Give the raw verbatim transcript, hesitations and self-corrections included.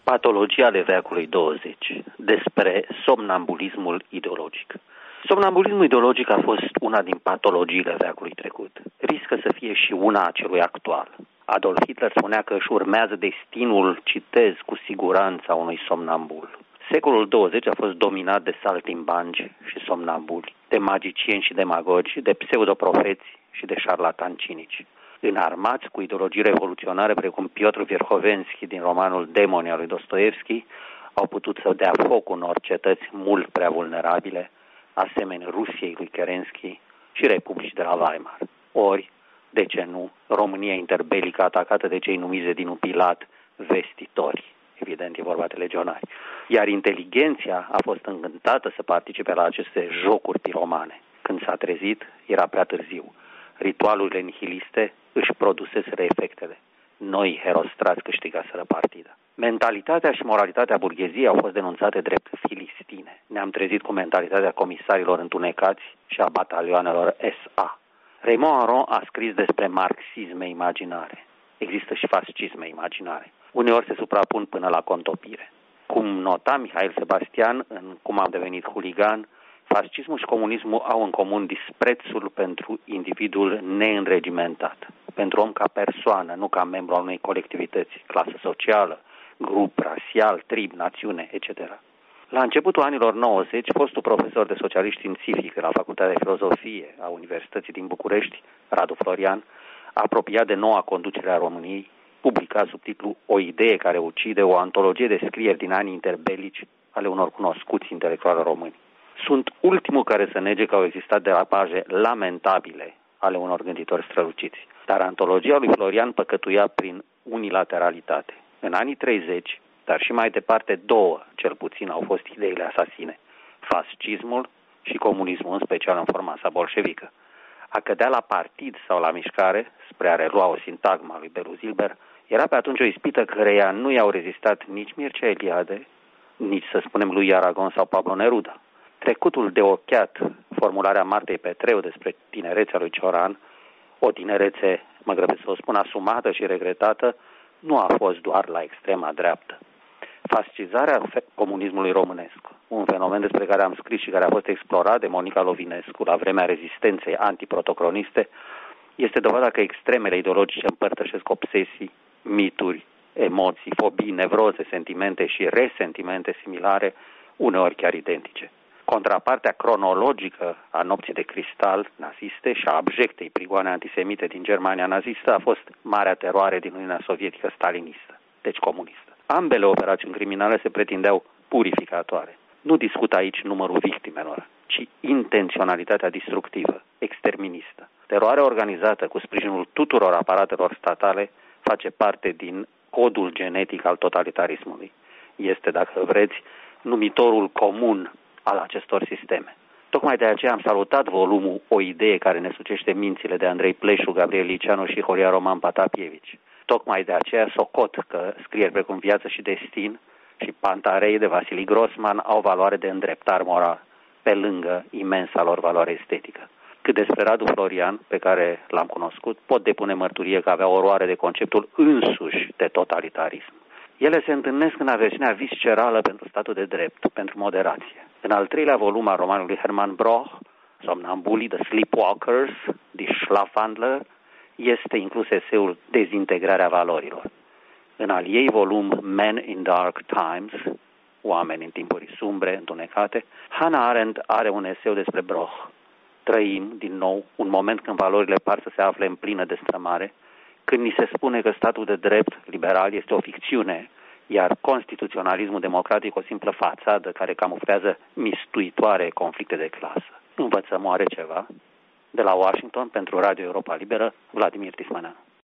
Patologii ale veacului douăzeci, despre somnambulismul ideologic. Somnambulismul ideologic a fost una din patologiile veacului trecut. Riscă să fie și una a celui actual. Adolf Hitler spunea că își urmează destinul, citez, cu siguranța unui somnambul. Secolul douăzeci a fost dominat de saltimbanci și somnambuli, de magicieni și demagogi, de pseudoprofeți și de șarlatani cinici. Înarmați cu ideologii revoluționare precum Piotr Verhovenski din romanul Demoni al lui Dostoevski, au putut să dea foc unor cetăți mult prea vulnerabile, asemenea Rusiei lui Kerensky și Republicii de la Weimar. Ori, de ce nu, România interbelică atacată de cei numiți din Pilat vestitori. Evident, e vorba de legionari. Iar inteligenția a fost încântată să participe la aceste jocuri piromane. Când s-a trezit, era prea târziu. Ritualurile nihiliste își produseseră efectele. Noi, herostrați, câștigaseră partida. Mentalitatea și moralitatea burgheziei au fost denunțate drept filistine. Ne-am trezit cu mentalitatea comisarilor întunecați și a batalioanelor S A. Raymond Aron a scris despre marxisme imaginare. Există și fascisme imaginare. Uneori se suprapun până la contopire. Cum nota Mihail Sebastian în Cum am devenit huligan, fascismul și comunismul au în comun disprețul pentru individul neînregimentat, pentru om ca persoană, nu ca membru al unei colectivități, clasă socială, grup rasial, trib, națiune, et cetera. La începutul anilor nouăzeci, fostul profesor de socialism științific la Facultatea de Filozofie a Universității din București, Radu Florian, apropiat de noua conducere a României, publica sub titlu O idee care ucide, o antologie de scrieri din anii interbelici ale unor cunoscuți intelectuali români. Sunt ultimul care să nege că au existat derapaje lamentabile ale unor gânditori străluciți. Dar antologia lui Florian păcătuia prin unilateralitate. În anii treizeci, dar și mai departe două, cel puțin, au fost ideile asasine. Fascismul și comunismul, în special în forma sa bolșevică. A cădea la partid sau la mișcare, spre a relua o sintagmă a lui Belu Zilber, era pe atunci o ispită căreia nu i-au rezistat nici Mircea Eliade, nici, să spunem, lui Aragon sau Pablo Neruda. Trecutul de ochiat, formularea Martei Petreu despre tinerețea lui Cioran, o tinerețe, mă grăbesc să o spun, asumată și regretată, nu a fost doar la extrema dreaptă. Fascizarea comunismului românesc, un fenomen despre care am scris și care a fost explorat de Monica Lovinescu la vremea rezistenței antiprotocroniste, este dovada că extremele ideologice împărtășesc obsesii, mituri, emoții, fobii, nevroze, sentimente și resentimente similare, uneori chiar identice. Contrapartea cronologică a nopții de cristal naziste și a abjectei prigoane antisemite din Germania nazistă a fost Marea Teroare din Uniunea Sovietică stalinistă, deci comunistă. Ambele operațiuni criminale se pretindeau purificatoare. Nu discut aici numărul victimelor, ci intenționalitatea distructivă, exterministă. Teroarea organizată cu sprijinul tuturor aparatelor statale face parte din codul genetic al totalitarismului. Este, dacă vreți, numitorul comun al acestor sisteme. Tocmai de aceea am salutat volumul O idee care ne sucește mințile de Andrei Pleșu, Gabriel Liceanu și Horia Roman Patapievici. Tocmai de aceea socot că scrieri precum Viață și Destin și Pantarei de Vasili Grossman au valoare de îndreptar moral, pe lângă imensa lor valoare estetică. Cât despre Radu Florian, pe care l-am cunoscut, pot depune mărturie că avea oroare de conceptul însuși de totalitarism. Ele se întâlnesc în aversiunea viscerală pentru statul de drept, pentru moderație. În al treilea volum al romanului Hermann Broch, Somnambulii, The Sleepwalkers, Die Schlafwandler, este inclus eseul Dezintegrarea valorilor. În al ei volum Men in Dark Times, Oameni în timpuri sumbre, întunecate, Hannah Arendt are un eseu despre Broch. Trăim, din nou, un moment când valorile par să se afle în plină destrămare, când ni se spune că statul de drept liberal este o ficțiune, iar constituționalismul democratic o simplă fațadă care camuflează mistuitoare conflicte de clasă. Învățăm oare ceva? De la Washington, pentru Radio Europa Liberă, Vladimir Tismaneanu.